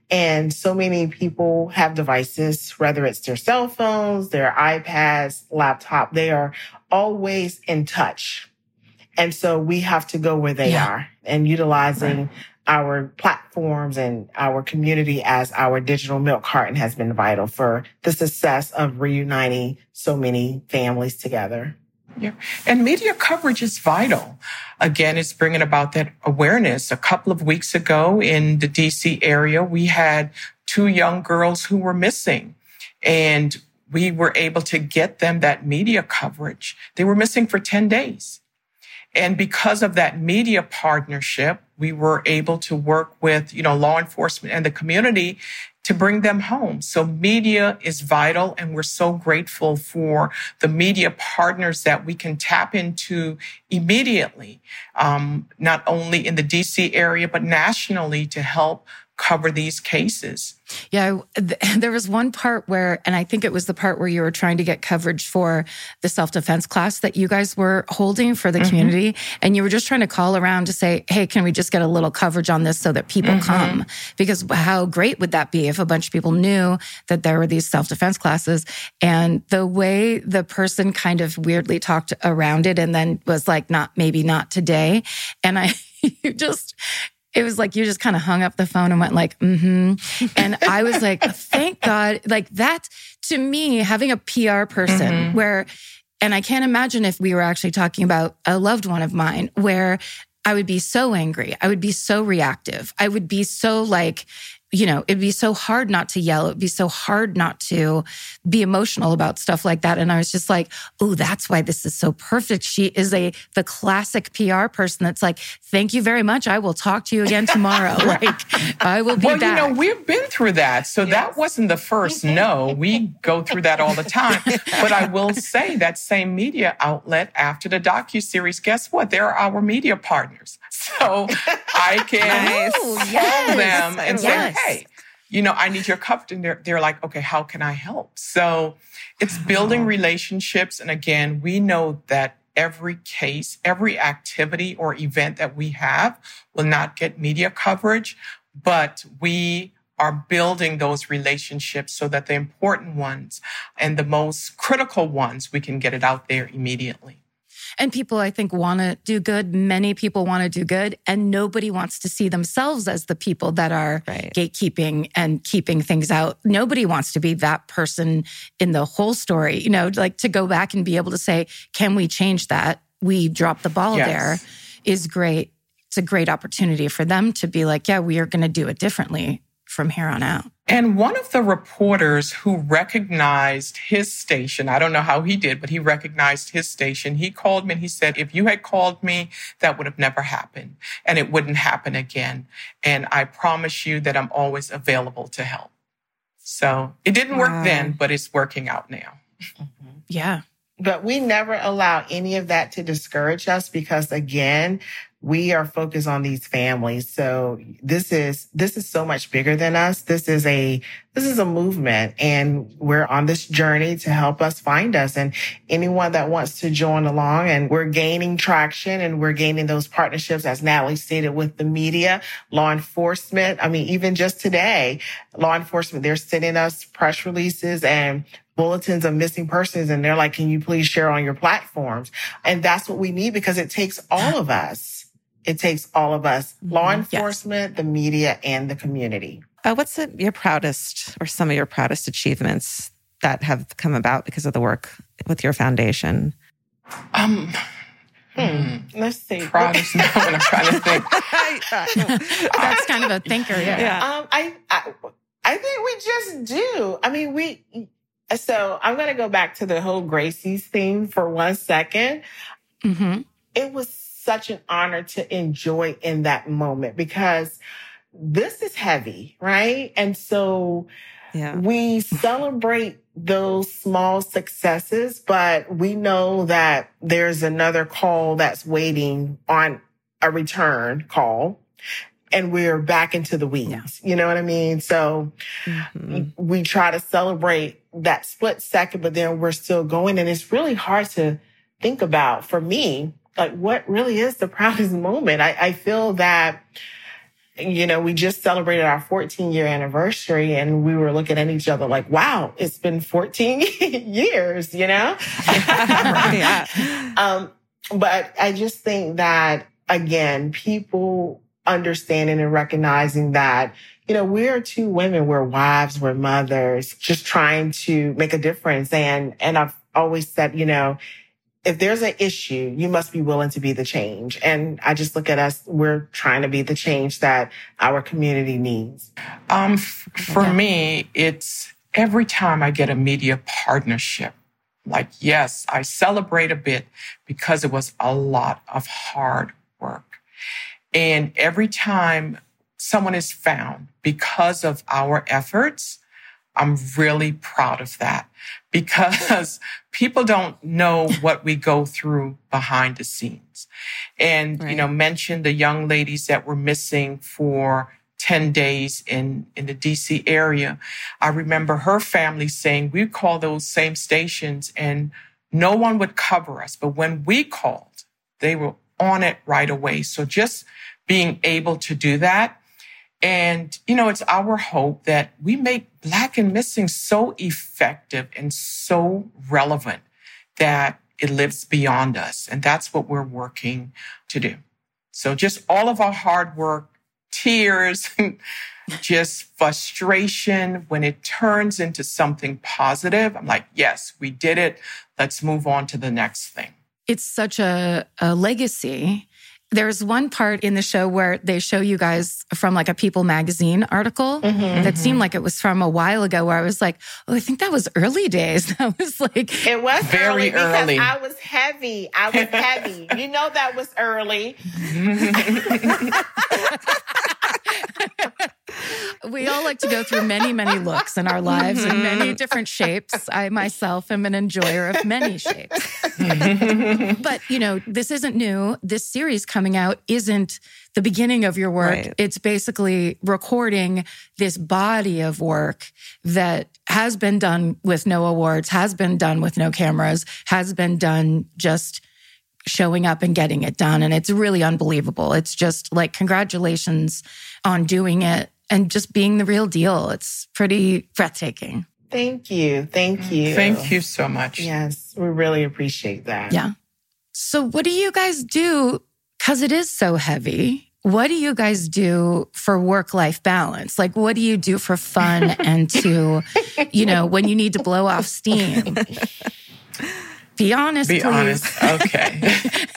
And so many people have devices, whether it's their cell phones, their iPads, laptop, they are always in touch. And so we have to go where they yeah. are, and utilizing right. our platforms and our community as our digital milk carton has been vital for the success of reuniting so many families together. Yeah. And media coverage is vital. Again, it's bringing about that awareness. A couple of weeks ago in the D C area, we had two young girls who were missing, and we were able to get them that media coverage. They were missing for ten days. And because of that media partnership, we were able to work with, you know, law enforcement and the community to bring them home. So media is vital, and we're so grateful for the media partners that we can tap into immediately, um, not only in the D C area, but nationally, to help cover these cases. Yeah, there was one part where, and I think it was the part where you were trying to get coverage for the self-defense class that you guys were holding for the mm-hmm. community. And you were just trying to call around to say, hey, can we just get a little coverage on this so that people mm-hmm. come? Because how great would that be if a bunch of people knew that there were these self-defense classes? And the way the person kind of weirdly talked around it and then was like, not, maybe not today. And I you just... It was like you just kind of hung up the phone and went like, mm-hmm. And I was like, thank God. Like that, to me, having a P R person mm-hmm. where, and I can't imagine if we were actually talking about a loved one of mine, where I would be so angry. I would be so reactive. I would be so like, you know, it'd be so hard not to yell. It'd be so hard not to be emotional about stuff like that. And I was just like, oh, that's why this is so perfect. She is a the classic P R person that's like, thank you very much. I will talk to you again tomorrow. Like, I will be well, back. Well, you know, we've been through that. So yes. that wasn't the first no. We go through that all the time. But I will say that same media outlet after the docuseries, guess what? They're our media partners. So I can nice. call yes. them and yes. say, hey, you know, I need your coverage. And they're, they're like, okay, how can I help? So it's building relationships. And again, we know that every case, every activity or event that we have will not get media coverage, but we are building those relationships so that the important ones and the most critical ones, we can get it out there immediately. And people, I think, want to do good. Many people want to do good. And nobody wants to see themselves as the people that are right. gatekeeping and keeping things out. Nobody wants to be that person in the whole story. You know, like to go back and be able to say, can we change that? We dropped the ball yes. there is great. It's a great opportunity for them to be like, yeah, we are going to do it differently from here on out. And one of the reporters who recognized his station, I don't know how he did, but he recognized his station. He called me and he said, if you had called me, that would have never happened and it wouldn't happen again. And I promise you that I'm always available to help. So it didn't work wow. then, but it's working out now. Mm-hmm. Yeah. But we never allow any of that to discourage us because, again, we are focused on these families. So this is, this is so much bigger than us. This is a, this is a movement, and we're on this journey to help us find us. And anyone that wants to join along, and we're gaining traction and we're gaining those partnerships, as Natalie stated, with the media, law enforcement. I mean, even just today, law enforcement, they're sending us press releases and bulletins of missing persons. And they're like, can you please share on your platforms? And that's what we need, because it takes all of us. It takes all of us, law enforcement, yes. the media, and the community. Uh, what's the, your proudest or some of your proudest achievements that have come about because of the work with your foundation? Um, hmm. Let's see. Proudest now when I'm trying to think. That's kind of a thinker, yeah. yeah. Um, I, I, I think we just do. I mean, we... So I'm going to go back to the whole Gracie's thing for one second. Mm-hmm. It was such an honor to enjoy in that moment, because this is heavy, right? And so yeah. we celebrate those small successes, but we know that there's another call that's waiting on a return call. And we're back into the weeds. Yeah. You know what I mean? So mm-hmm. we try to celebrate that split second, but then we're still going. And it's really hard to think about, for me, like, what really is the proudest moment? I, I feel that you know, we just celebrated our fourteen year anniversary and we were looking at each other like, wow, it's been fourteen years, you know? Yeah. um, but I just think that, again, people understanding and recognizing that, you know, we're two women, we're wives, we're mothers, just trying to make a difference. And, and I've always said, you know, if there's an issue, you must be willing to be the change. And I just look at us, we're trying to be the change that our community needs. Um, f- for yeah. me, it's every time I get a media partnership, like, yes, I celebrate a bit because it was a lot of hard work. And every time someone is found because of our efforts, I'm really proud of that because people don't know what we go through behind the scenes. And, right. you know, mentioned the young ladies that were missing for ten days in, in the D C area. I remember her family saying, we call those same stations and no one would cover us. But when we called, they were on it right away. So just being able to do that. And, you know, it's our hope that we make Black and Missing so effective and so relevant that it lives beyond us. And that's what we're working to do. So just all of our hard work, tears, just frustration, when it turns into something positive, I'm like, yes, we did it. Let's move on to the next thing. It's such a, a legacy. There's one part in the show where they show you guys from like a People magazine article mm-hmm, that mm-hmm. seemed like it was from a while ago where I was like, oh, I think that was early days. That was like... It was very early because early. I was heavy. I was heavy. You know that was early. We all like to go through many, many looks in our lives in many different shapes. I myself am an enjoyer of many shapes. But, you know, this isn't new. This series coming out isn't the beginning of your work. Right. It's basically recording this body of work that has been done with no awards, has been done with no cameras, has been done just showing up and getting it done. And it's really unbelievable. It's just like, congratulations on doing it and just being the real deal. It's pretty breathtaking. Thank you. Thank you. Thank you so much. Yes, we really appreciate that. Yeah. So what do you guys do? Because it is so heavy. What do you guys do for work-life balance? Like, what do you do for fun and to, you know, when you need to blow off steam? Be honest, Be please. honest. Okay.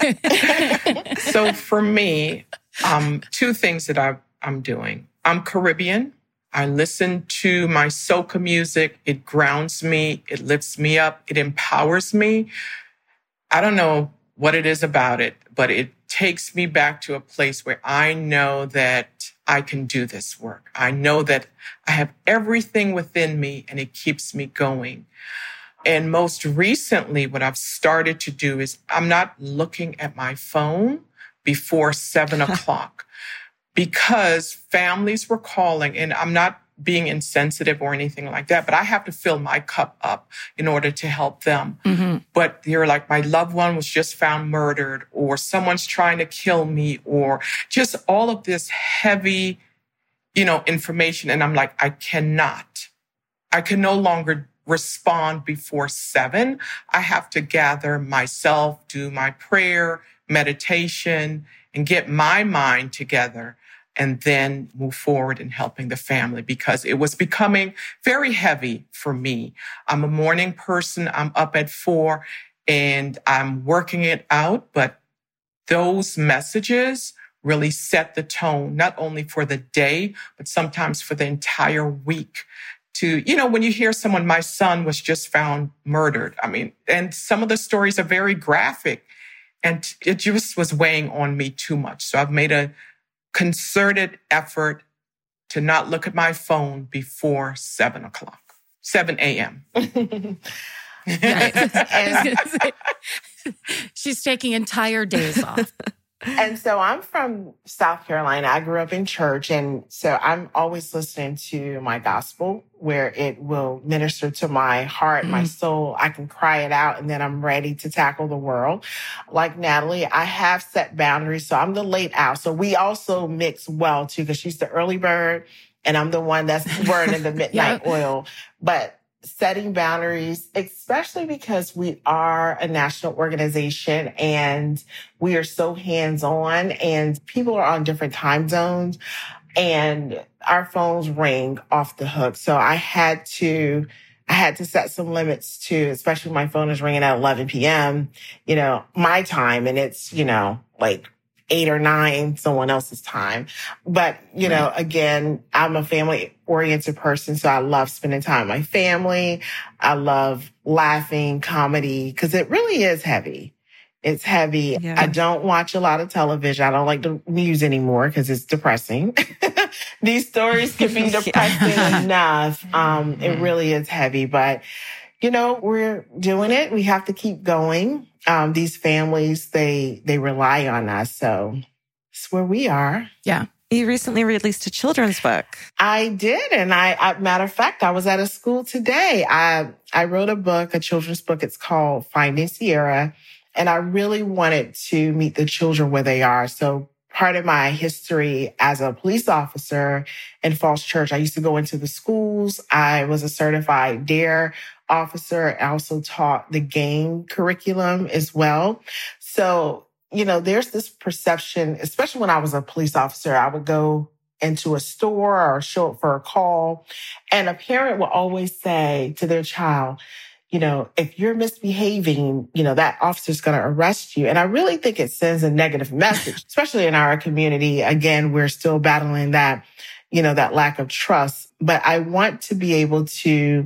So for me, um, two things that I, I'm doing. I'm Caribbean. I listen to my soca music. It grounds me. It lifts me up. It empowers me. I don't know what it is about it, but it takes me back to a place where I know that I can do this work. I know that I have everything within me and it keeps me going. And most recently, what I've started to do is I'm not looking at my phone before seven o'clock because families were calling, and I'm not being insensitive or anything like that, but I have to fill my cup up in order to help them. Mm-hmm. But they're like, my loved one was just found murdered, or someone's trying to kill me, or just all of this heavy, you know, information. And I'm like, I cannot, I can no longer respond before seven. I have to gather myself, do my prayer, meditation, and get my mind together, and then move forward in helping the family, because it was becoming very heavy for me. I'm a morning person. I'm up at four and I'm working it out, but those messages really set the tone, not only for the day, but sometimes for the entire week. To, you know, when you hear someone, my son was just found murdered. I mean, and some of the stories are very graphic, and it just was weighing on me too much. So I've made a concerted effort to not look at my phone before seven o'clock, seven a.m. She's taking entire days off. And so I'm from South Carolina. I grew up in church. And so I'm always listening to my gospel where it will minister to my heart, mm. my soul. I can cry it out and then I'm ready to tackle the world. Like Natalie, I have set boundaries. So I'm the late owl. So we also mix well too, because she's the early bird and I'm the one that's burning the midnight yeah. oil. But setting boundaries, especially because we are a national organization and we are so hands-on and people are on different time zones and our phones ring off the hook. So I had to, I had to set some limits too, especially when my phone is ringing at eleven p.m., you know, my time. And it's, you know, like eight or nine, someone else's time. But, you know, right. again, I'm a family oriented person. So I love spending time with my family. I love laughing, comedy, because it really is heavy. It's heavy. Yeah. I don't watch a lot of television. I don't like the news anymore because it's depressing. These stories can be depressing yeah. enough. Um, mm-hmm. It really is heavy, but you know, we're doing it. We have to keep going. Um, these families, they, they rely on us. So it's where we are. Yeah. You recently released a children's book. I did. And I, I, matter of fact, I was at a school today. I, I wrote a book, a children's book. It's called Finding Sierra. And I really wanted to meet the children where they are. So part of my history as a police officer in Falls Church, I used to go into the schools. I was a certified DARE officer. I also taught the GAIN curriculum as well. So, you know, there's this perception, especially when I was a police officer, I would go into a store or show up for a call. And a parent will always say to their child, you know, if you're misbehaving, you know, that officer's going to arrest you. And I really think it sends a negative message, especially in our community. Again, we're still battling that, you know, that lack of trust. But I want to be able to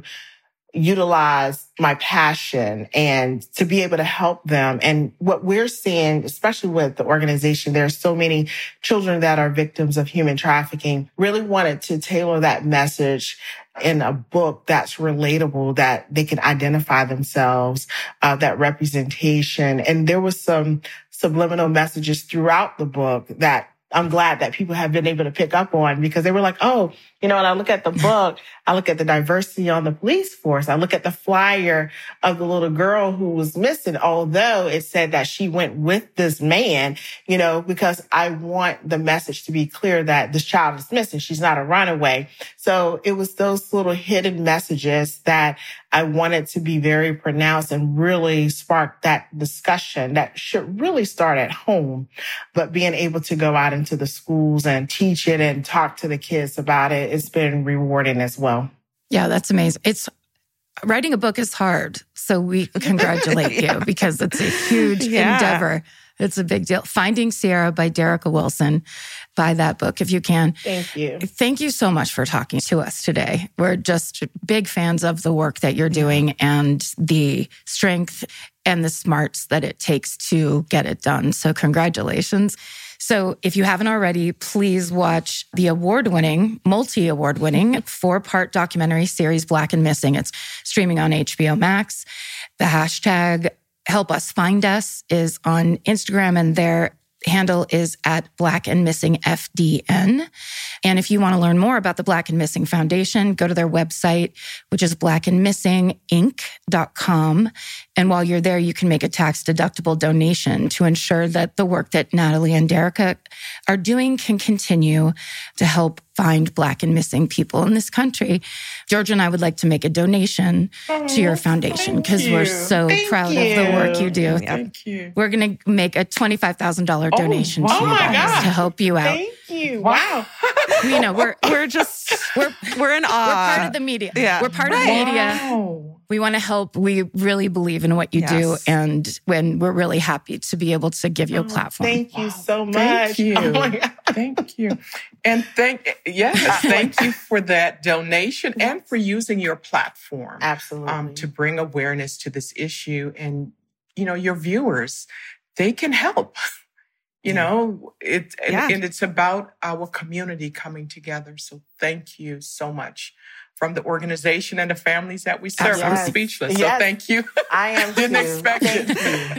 utilize my passion and to be able to help them. And what we're seeing, especially with the organization, there are so many children that are victims of human trafficking. Really wanted to tailor that message in a book that's relatable, that they can identify themselves, uh, that representation. And there was some subliminal messages throughout the book that I'm glad that people have been able to pick up on, because they were like, oh, you know, when I look at the book, I look at the diversity on the police force. I look at the flyer of the little girl who was missing, although it said that she went with this man, you know, because I want the message to be clear that this child is missing. She's not a runaway. So it was those little hidden messages that I wanted to be very pronounced and really spark that discussion that should really start at home. But being able to go out into the schools and teach it and talk to the kids about it, it's been rewarding as well. Yeah, that's amazing. It's writing a book is hard. So we congratulate yeah. you, because it's a huge yeah. endeavor. It's a big deal. Finding Sierra by Derica Wilson. Buy that book if you can. Thank you. Thank you so much for talking to us today. We're just big fans of the work that you're doing and the strength and the smarts that it takes to get it done. So congratulations. So if you haven't already, please watch the award-winning, multi-award-winning, four-part documentary series, Black and Missing. It's streaming on H B O Max. The hashtag Help Us Find Us is on Instagram, and their handle is at Black and Missing F D N. And if you want to learn more about the Black and Missing Foundation, go to their website, which is black and missing inc dot com. And while you're there, you can make a tax-deductible donation to ensure that the work that Natalie and Derica are doing can continue to help find Black and missing people in this country. Georgia and I would like to make a donation oh, to your foundation because we're so thank proud you. of the work you do. Thank you. We're going to make a twenty-five thousand dollars oh, donation wow. to you guys to help you out. Thank you. Wow. You know, we're We're just, we're, we're in awe. we're part of the media. Yeah. We're part Right. of media. Wow. We want to help. We really believe in what you Yes. do. And when we're really happy to be able to give you a platform. Thank you so much. Thank you. Oh my God. Thank you. And thank, yes, thank you for that donation and for using your platform Absolutely. um, to bring awareness to this issue. And, you know, your viewers, they can help. You know, it, Yeah. and, and it's about our community coming together. So thank you so much from the organization and the families that we serve. Yes. I'm speechless. Yes. So thank you. I am Didn't too. expect Thank it. you.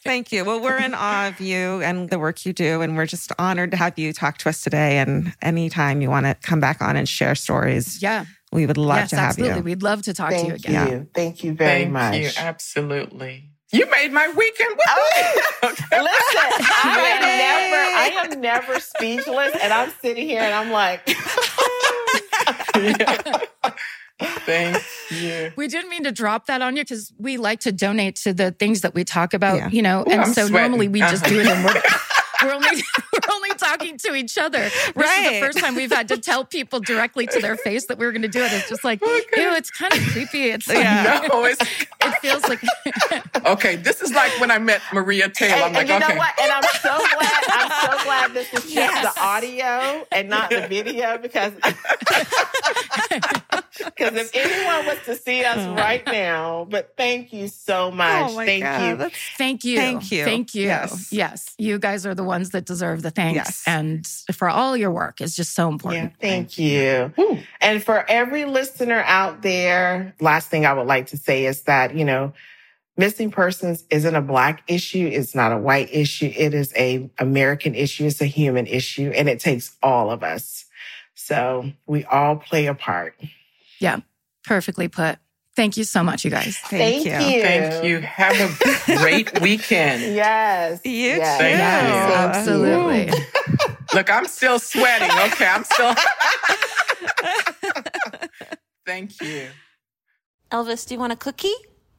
Thank you. Well, we're in awe of you and the work you do, and we're just honored to have you talk to us today. And anytime you want to come back on and share stories, yeah, we would love yes, to have absolutely. you. We'd love to talk Thank to you again. you. Thank you very Thank much. you. Absolutely. You made my weekend. Oh, listen, I am never, I am never speechless, and I'm sitting here and I'm like, Thank you. We didn't mean to drop that on you because we like to donate to the things that we talk about, Yeah. you know, Ooh, and I'm so sweating. normally we just Uh-huh. do it and we're, we're only we're only talking to each other. This is Right. the first time we've had to tell people directly to their face that we were going to do it. It's just like, Okay. ew, it's kind of creepy. It's like, Yeah. No, it's it feels like okay. This is like when I met Maria Taylor. and, I'm like, and you okay. know what? And I'm so glad, I'm so glad this is just Yes. the audio and not the video because because if anyone was to see us right now, but thank you so much. Oh my thank God, you. that's- thank you. Thank you. Thank you. Yes. Yes. You guys are the ones that deserve the thanks. Yes. And for all your work is just so Yeah, important. thank you. Woo. And for every listener out there, last thing I would like to say is that, you know, missing persons isn't a Black issue. It's not a white issue. It is a American issue. It's a human issue, and it takes all of us. So we all play a part. Yeah. Perfectly put. Thank you so much, you guys. Thank, Thank you. you. Thank you. Have a great weekend. Yes. You yes. too. Yes, you. absolutely. Look, I'm still sweating. Okay, I'm still. Thank you. Elvis, do you want a cookie?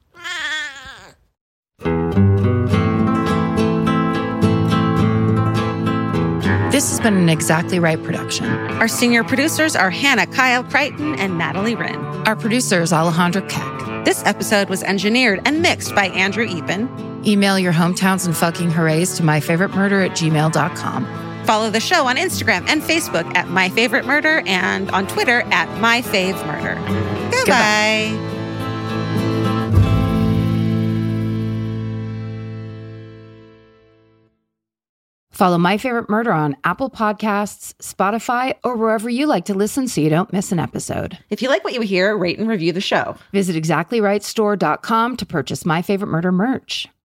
This has been an Exactly Right production. Our senior producers are Hannah Kyle Crichton and Natalie Wren. Our producer is Alejandra Keck. This episode was engineered and mixed by Andrew Epen. Email your hometowns and fucking hoorays to myfavoritemurder at gmail dot com. Follow the show on Instagram and Facebook at My Favorite Murder and on Twitter at My Fave Murder. Goodbye. Follow My Favorite Murder on Apple Podcasts, Spotify, or wherever you like to listen so you don't miss an episode. If you like what you hear, rate and review the show. Visit exactly right store dot com to purchase My Favorite Murder merch.